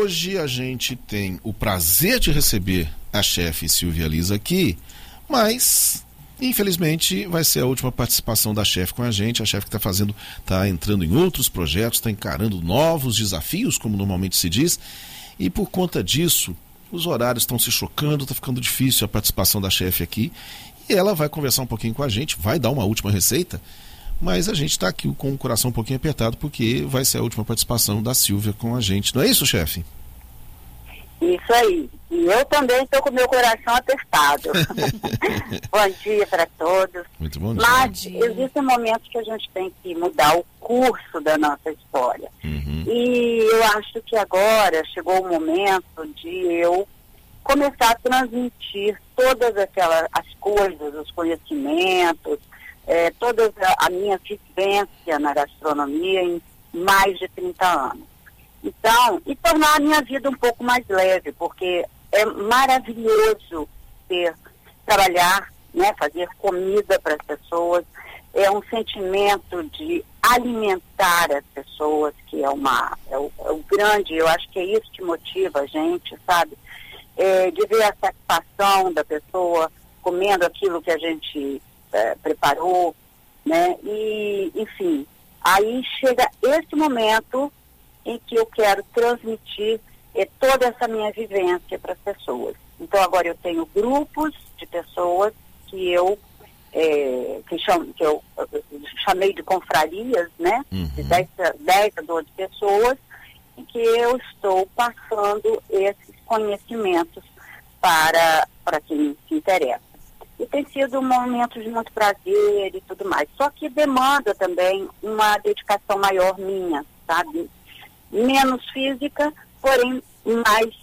hoje a gente tem o prazer de receber a chefe Silvia Lisa aqui, mas infelizmente vai ser a última participação da chefe com a gente. A chefe que está entrando em outros projetos, está encarando novos desafios, como normalmente se diz, e por conta disso os horários estão se chocando, está ficando difícil a participação da chefe aqui, e ela vai conversar um pouquinho com a gente, vai dar uma última receita, mas a gente está aqui com o coração um pouquinho apertado, porque vai ser a última participação da Silvia com a gente. Não é isso, chefe? Isso aí. E eu também estou com o meu coração apertado. Bom dia para todos. Muito bom dia. Mas existem momentos que a gente tem que mudar o curso da nossa história. E eu acho que agora chegou o momento de eu começar a transmitir todas as coisas, os conhecimentos, toda a minha vivência na gastronomia em mais de 30 anos. Então, e tornar a minha vida um pouco mais leve, porque é maravilhoso trabalhar, né, fazer comida para as pessoas, é um sentimento de alimentar as pessoas, que é o grande, eu acho que é isso que motiva a gente, sabe? De ver a satisfação da pessoa comendo aquilo que a gente preparou, né? E, enfim, aí chega esse momento em que eu quero transmitir toda essa minha vivência para as pessoas. Então agora eu tenho grupos de pessoas que eu chamei de confrarias, né? De 10 a 12 pessoas, em que eu estou passando esses conhecimentos para quem se interessa. E tem sido um momento de muito prazer e tudo mais. Só que demanda também uma dedicação maior minha, sabe? Menos física, porém mais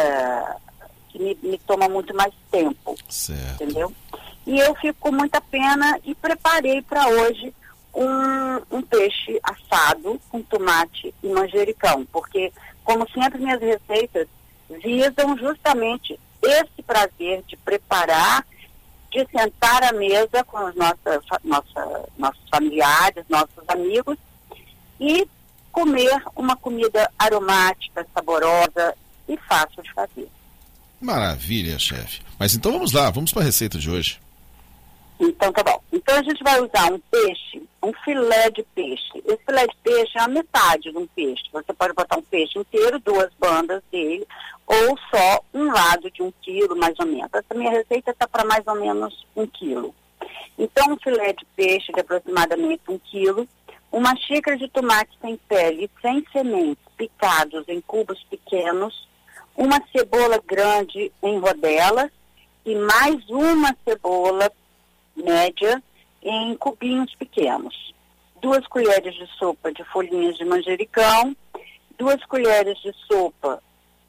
que me toma muito mais tempo. Certo. Entendeu? E eu fico com muita pena e preparei para hoje um peixe assado com tomate e manjericão, porque, como sempre, minhas receitas visam justamente esse prazer de preparar, de sentar à mesa com os nossos familiares, nossos amigos, e comer uma comida aromática, saborosa e fácil de fazer. Maravilha, chefe. Mas então vamos lá, vamos para a receita de hoje. Então tá bom. Então a gente vai usar um peixe, um filé de peixe. Esse filé de peixe é a metade de um peixe. Você pode botar um peixe inteiro, 2 bandas dele, ou só um lado de 1 quilo, mais ou menos. Essa minha receita está para mais ou menos 1 quilo. Então um filé de peixe de aproximadamente 1 quilo, uma xícara de tomate sem pele, sem sementes, picados em cubos pequenos, uma cebola grande em rodelas e mais uma cebola média em cubinhos pequenos. 2 colheres de sopa de folhinhas de manjericão, 2 colheres de sopa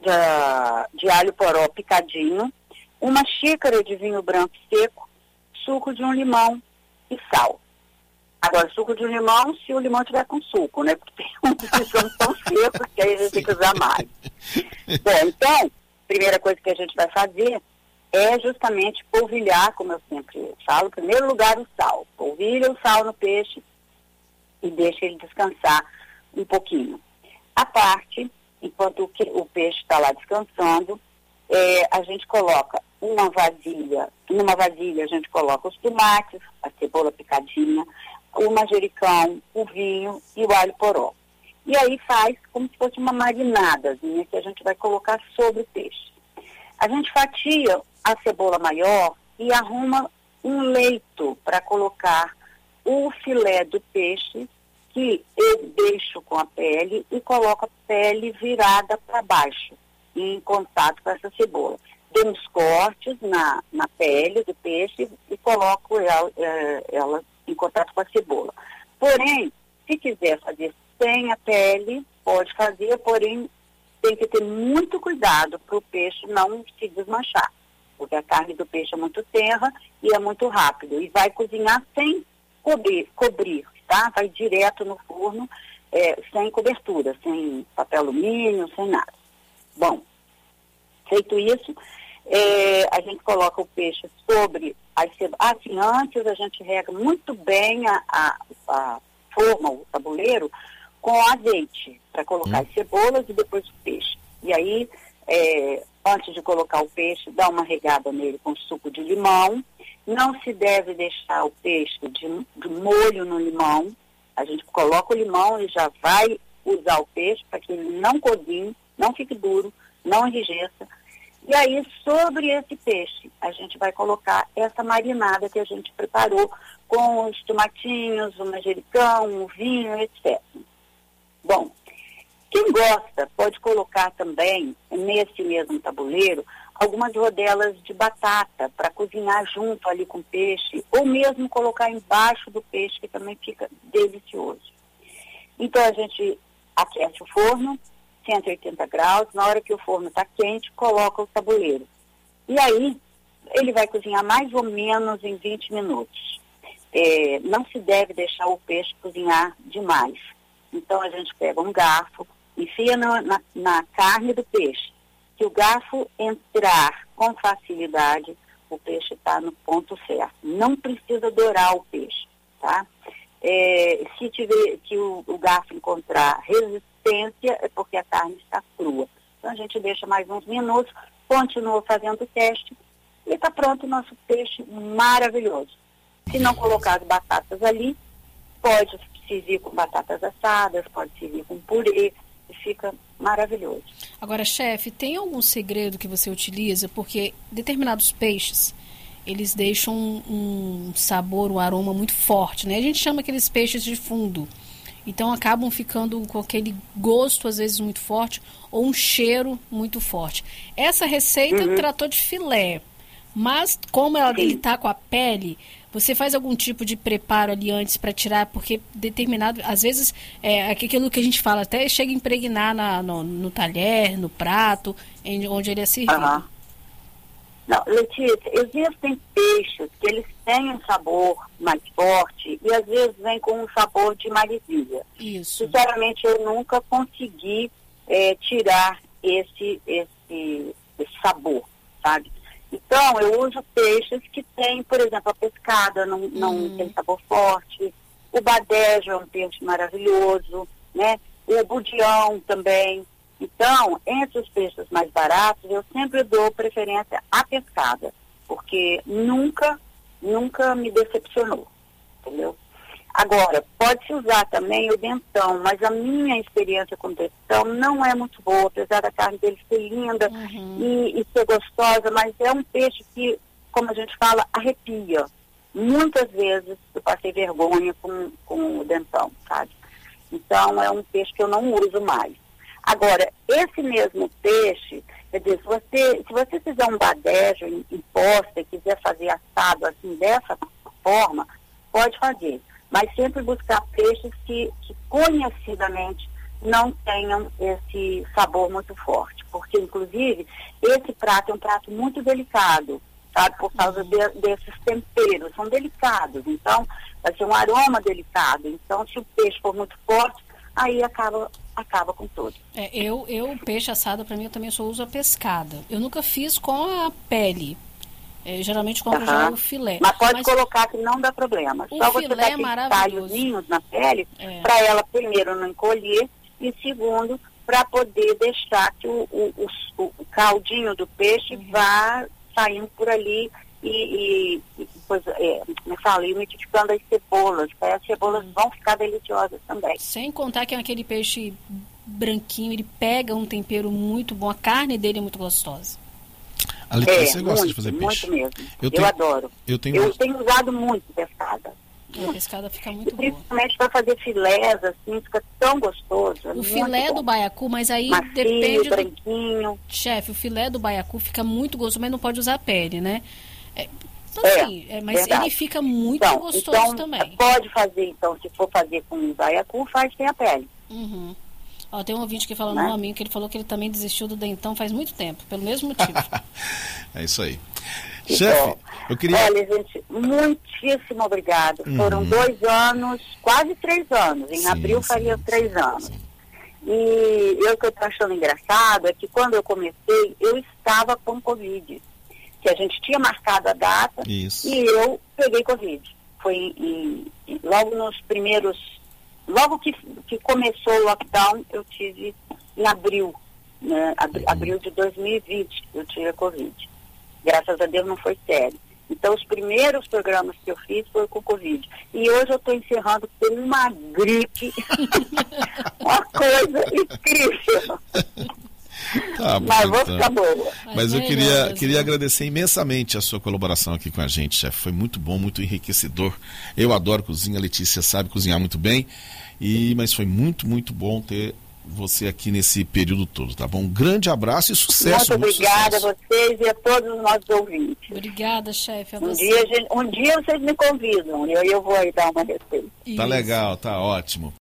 de alho poró picadinho, uma xícara de vinho branco seco, suco de um limão e sal. Agora, suco de um limão, se o limão tiver com suco, né? Porque tem uns que são tão secos que aí a gente tem que usar mais. Bom, então, primeira coisa que a gente vai fazer é justamente polvilhar, como eu sempre falo, em primeiro lugar o sal. Polvilha o sal no peixe e deixa ele descansar um pouquinho. À parte, enquanto o peixe está lá descansando, a gente coloca numa vasilha a gente coloca os tomates, a cebola picadinha, o manjericão, o vinho e o alho poró. E aí faz como se fosse uma marinadazinha que a gente vai colocar sobre o peixe. A gente fatia a cebola maior e arruma um leito para colocar o filé do peixe, que eu deixo com a pele e coloco a pele virada para baixo, em contato com essa cebola. Dou uns cortes na pele do peixe e coloco ela em contato com a cebola. Porém, se quiser fazer sem a pele, pode fazer, porém tem que ter muito cuidado para o peixe não se desmanchar, porque a carne do peixe é muito tenra e é muito rápido, e vai cozinhar sem cobrir, tá? Vai direto no forno, sem cobertura, sem papel alumínio, sem nada. Bom, feito isso, a gente coloca o peixe sobre as cebolas. Assim, antes a gente rega muito bem a forma, o tabuleiro, com azeite, para colocar as cebolas e depois o peixe. E aí, antes de colocar o peixe, dá uma regada nele com suco de limão. Não se deve deixar o peixe de molho no limão. A gente coloca o limão e já vai usar o peixe para que ele não cozinhe, não fique duro, não enrijeça. E aí, sobre esse peixe, a gente vai colocar essa marinada que a gente preparou com os tomatinhos, o manjericão, o vinho, etc. Bom, quem gosta pode colocar também, nesse mesmo tabuleiro, algumas rodelas de batata para cozinhar junto ali com o peixe, ou mesmo colocar embaixo do peixe, que também fica delicioso. Então, a gente aquece o forno, 180 graus, na hora que o forno está quente, coloca o tabuleiro. E aí, ele vai cozinhar mais ou menos em 20 minutos. Não se deve deixar o peixe cozinhar demais. Então, a gente pega um garfo, enfia na carne do peixe. Se o garfo entrar com facilidade, o peixe está no ponto certo. Não precisa dourar o peixe, tá? Se o garfo encontrar resistência, é porque a carne está crua. Então a gente deixa mais uns minutos, continua fazendo o teste e está pronto o nosso peixe maravilhoso. Se não colocar as batatas ali, pode servir com batatas assadas, pode servir com purê, e fica maravilhoso. Agora, chefe, tem algum segredo que você utiliza? Porque determinados peixes, eles deixam um sabor, um aroma muito forte, né? A gente chama aqueles peixes de fundo. Então acabam ficando com aquele gosto, às vezes, muito forte, ou um cheiro muito forte. Essa receita tratou de filé, mas como ele está com a pele, você faz algum tipo de preparo ali antes para tirar, porque determinado, às vezes, aquilo que a gente fala, até chega a impregnar no talher, no prato, onde ele é servido. Não, Letícia, existem peixes que eles têm um sabor mais forte e às vezes vem com um sabor de maresia. Isso. Sinceramente, eu nunca consegui tirar esse sabor, sabe? Então, eu uso peixes que têm, por exemplo, a pescada não tem sabor forte, o badejo é um peixe maravilhoso, né? O budião também. Então, entre os peixes mais baratos, eu sempre dou preferência à pescada, porque nunca me decepcionou, entendeu? Agora, pode-se usar também o dentão, mas a minha experiência com o dentão não é muito boa, apesar da carne dele ser linda e ser gostosa, mas é um peixe que, como a gente fala, arrepia. Muitas vezes eu passei vergonha com o dentão, sabe? Então, é um peixe que eu não uso mais. Agora, esse mesmo peixe, quer dizer, se você fizer um badejo em posta e quiser fazer assado assim, dessa forma, pode fazer. Mas sempre buscar peixes que conhecidamente não tenham esse sabor muito forte. Porque, inclusive, esse prato é um prato muito delicado, sabe? Por causa desses temperos, são delicados. Então, vai ser um aroma delicado. Então, se o peixe for muito forte, aí acaba com tudo. Peixe assado, para mim, eu também só uso a pescada. Eu nunca fiz com a pele. Geralmente compro já o filé. Mas pode colocar que não dá problema. Só você vai ter talhozinhos na pele para ela, primeiro, não encolher e, segundo, para poder deixar que o caldinho do peixe vá saindo por ali e depois, umidificando as cebolas. As cebolas vão ficar deliciosas também. Sem contar que é aquele peixe branquinho, ele pega um tempero muito bom, a carne dele é muito gostosa. A Letícia, você gosta de fazer peixe? Muito mesmo. Eu adoro. Eu tenho usado muito pescada. A pescada fica muito boa. Principalmente para fazer filés, assim, fica tão gostoso. O filé do baiacu, mas aí macio, depende branquinho. Chefe, o filé do baiacu fica muito gostoso, mas não pode usar a pele, né? Então, assim, mas verdade. Ele fica muito gostoso também. Pode fazer, então, se for fazer com o baiacu, faz sem a pele. Ó, tem um ouvinte que falou no Rominho que ele falou que ele também desistiu do dentão faz muito tempo, pelo mesmo motivo. É isso aí. Chefe, eu queria... Olha, gente, muitíssimo obrigado. Foram 2 anos, quase 3 anos. Em abril faria 3 anos. Sim. E o que eu estou achando engraçado é que quando eu comecei, eu estava com Covid. Que a gente tinha marcado a data e eu peguei Covid. Foi logo nos primeiros... Logo que começou o lockdown, eu tive em abril. né? Abril de 2020 eu tive a Covid. Graças a Deus não foi sério. Então, os primeiros programas que eu fiz foi com Covid. E hoje eu estou encerrando por uma gripe. Uma coisa incrível. Tá bom, mas vou então. ficar boa. Mas eu queria agradecer imensamente a sua colaboração aqui com a gente, chefe. Foi muito bom, muito enriquecedor. Eu adoro cozinha, a Letícia sabe cozinhar muito bem. Mas foi muito, muito bom ter você aqui nesse período todo, tá bom? Um grande abraço e sucesso. Muito obrigada sucesso. a vocês e a todos os nossos ouvintes. Obrigada, chefe. Um dia vocês me convidam e eu vou aí dar uma receita. Tá legal, tá ótimo.